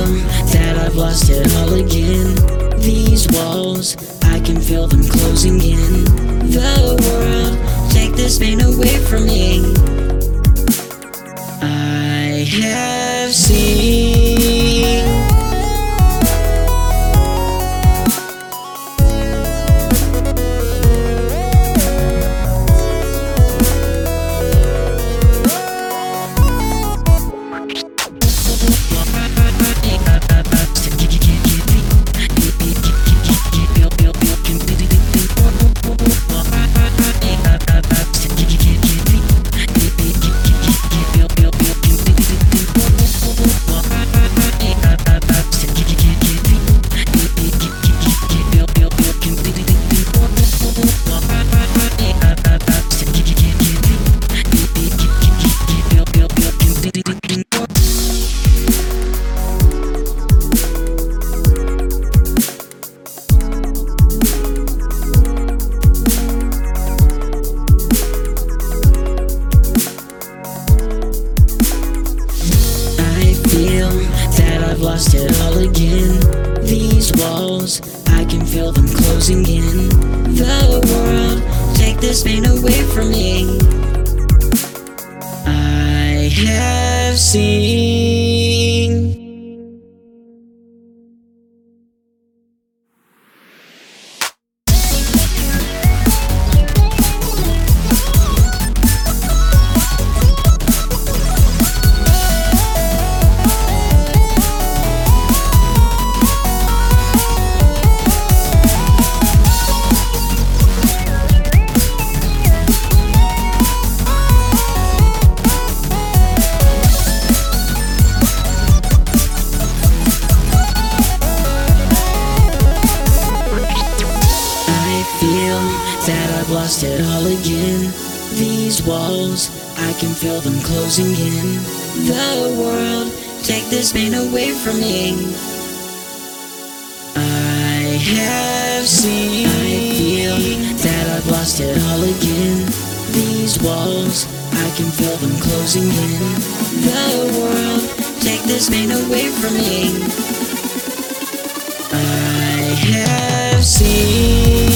that I've lost it all again. These walls, I can feel them closing in. The world, take this pain away from me. I have seen I've lost it all again. These walls, I can feel them closing in. The world, take this pain away from me. I have seen that I've lost it all again. These walls, I can feel them closing in. The world, take this pain away from me. I have seen, I feel that I've lost it all again. These walls, I can feel them closing in. The world, take this pain away from me. I have seen